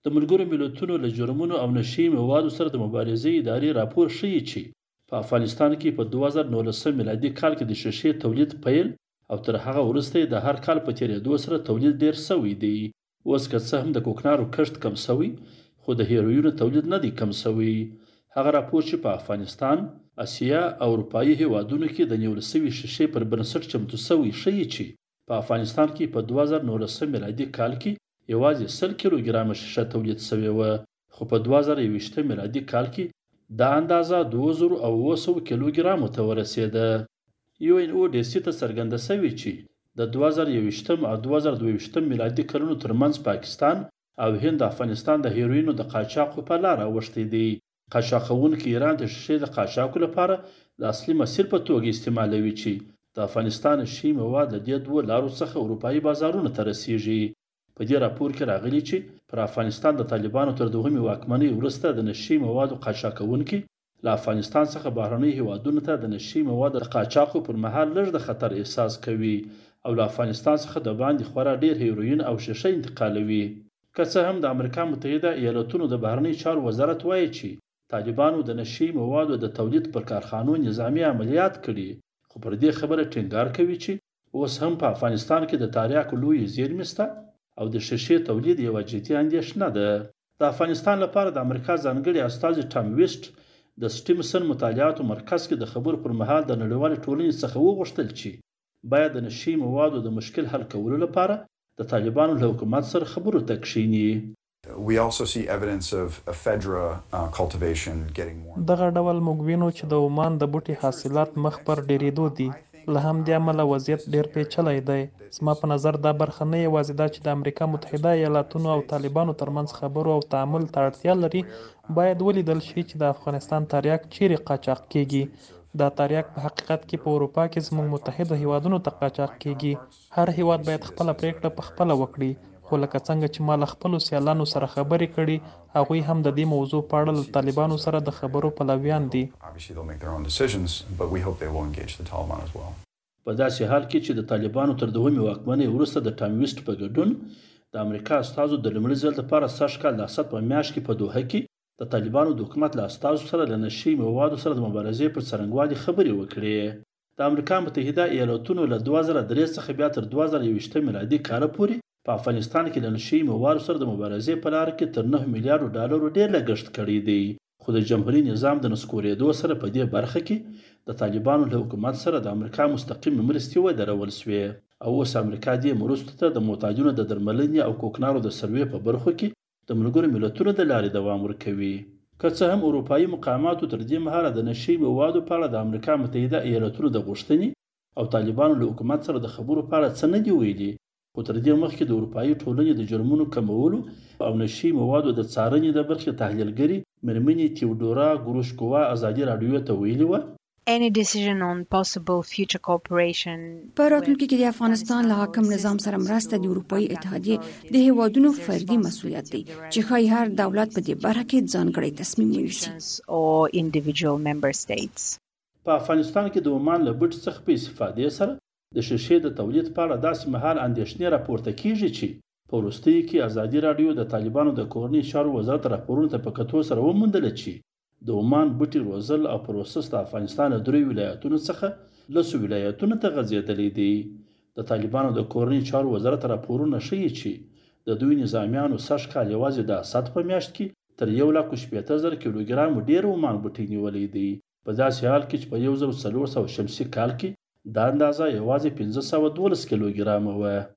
د ملګرو ملتونو له جرمونو او نشي موادو سره د مبارزې ادارې راپور ښیي چې په افغانستان کې په 2019 میلادي کال کې د شیشې تولید پیل او تر هغه وروسته د هر کال په تیریدو سره تولید ډیر شوی دی. اوس که څه هم د کوکنارو کښت کم شوی، خو د هیروینو تولید نه دی کم شوی. هغه راپور چې په افغانستان، اسیا او اروپایي هیوادونو کې د نیول شوي شیشې پر بنسټ چمتو شوی ښیي چې په افغانستان کې په 2019 میلادي کال کې یوازې 100 کیلوګرامه شیشه تولید شوې وه، خو په 2021 میلادي کال کې دا اندازه 2900 کیلوګرامو ته ورسېده. UNODC ته څرګنده شوې چې د 2021 او 2022 میلادي کلونو ترمنځ پاکستان او هند افغانستان د هیروینو د قاچاق په لار اوښتي دي. قاچاقونکي ایران د شیشې د قاچاق لپاره د اصلي مسیر په توګه استعمالوي چې د افغانستان شی مواد له دې دوه لارو څخه اروپایي بازارونو ته رسیږي. په دې راپور کې راغلي چې پر افغانستان د طالبانو تر دوهمې واکمنۍ وروسته د نشي موادو قاچاقونکي له افغانستان څخه بهرنۍ هیوادونو ته د نشي موادو د قاچاقو پر مهال لږ د خطر احساس کوي او له افغانستان څخه د باندې خورا ډیر هیروین او شیشه انتقالوي. که څه هم د امریکا متحده ایالاتونو د بهرنۍ چارو وزارت وایي چې طالبانو د نشي موادو د تولید پر کارخانو نظامی عملیات کړي، خو پر دې خبره ټینګار کوي چې اوس هم په افغانستان کې د تریاکو لویې زیرمې شته او د شیشې تولید یوه جدي اندېښنه ده. د افغانستان لپاره د امریکا ځانګړي استازي ټام ویسټ د سټیمسن مطالعاتو مرکز کې د خبرو پر مهال د نړیوالې ټولنې څخه وغوښتل چې باید د نشي موادو د مشکل حل کولو لپاره د طالبانو له حکومت سره خبرو ته کښیني. We also see evidence of ephedra cultivation getting more. دغه ډول موږ وینو چې د عمان د بوټي حاصلات مخ پر ډیریدو دي. له همدې امله وضعیت ډیر پیچلی دی. زما په نظر دا برخه نه یوازې دا چې د امریکا متحده ایالاتونو او طالبانو ترمنځ خبرو او تعامل ته اړتیا لري، باید ولیدل شي چې د افغانستان تریاک چیرې قاچاق کیږي. دا تریاک په حقیقت کې په اروپا کې زموږ متحده هیوادونو ته قاچاق کیږي. هر هیواد باید خپله پریکړه په خپله وکړي، خو لکه څنګه چې ما له خپلو سیالانو سره خبرې کړي، هغوی هم د دې موضوع په اړه له طالبانو سره د خبرو پلویان دي. په داسې حال کې چې د طالبانو تر دوهمې واکمنۍ وروسته د ټام ویسټ په ګډون د امریکا استازو د لومړي ځل لپاره سږ کال د اسد په میاشت کې په دوحه کې د طالبانو د حکومت له استازو سره له نشي موادو سره د مبارزې پر څرنګوالي خبرې وکړې. د امریکا متحده ایالاتونو له 2003 څخه بیا تر 2021 میلادي کال پورې په افغانستان کې له نشي موادو سره د مبارزې په لار کې تر 9 میلیارډ ډالرو ډیر لګښت کړی دی. خو د جمهوریت نظام د نسکورېدو سره په دې برخه کې د طالبانو له حکومت سره د امریکا مستقیم مرستې ودرول شوې او اوس امریکا دې مرستو ته د محتاجونو د درملنې او کوکنارو د سروې په برخو کې د ملګرو ملتونو د لارې دوام ورکوي. که څه هم اروپایي مقاماتو تر دې مهاله د نشي موادو په اړه د امریکا متحده ایالاتونو د غوښتنې او طالبانو له حکومت سره د خبرو په اړه څه نه دي ویلي، خو تر دې مخکې د اروپایي ټولنې د جرمونو کمولو او نشي موادو د څارنې د برخې تحلیلګرې مېرمنې تیودورا ګروشکووا ازادي راډیو ته ویلي وه په راتلونکي کې د افغانستان له حاکم نظام سره مرسته د اروپایي اتحادیې د هیوادونو فردي مسؤلیت دی چې ښایي هر دولت په دې برخه کې ځانګړی تصمیم ونیسي. په افغانستان کې د عمان له بوټي څخه په استفادې سره د شیشې د تولید په اړه داسې مهال اندېښنې راپورته کیږي چې په وروستیو کې ازادي راډیو د طالبانو د کورنۍ چارو وزارت راپورونو ته په کتو سره وموندله چې د عمان بوټي روزل او پروسس د افغانستان له 3 ولایتونو څخه 10 ولایتونو ته غځېدلی دی. د طالبانو د کورنۍ چارو وزارت راپورونه ښیي چې د دوی نظامیانو سږ کال یوازې د اسد په میاشت کې تر 1,80,000 کیلوګرام ډیر عمان بوټي نیولی دی، په داسې حال کې چې په 1400 شمسي کال کې دا اندازه یوازې 512 کیلوګرامه وه.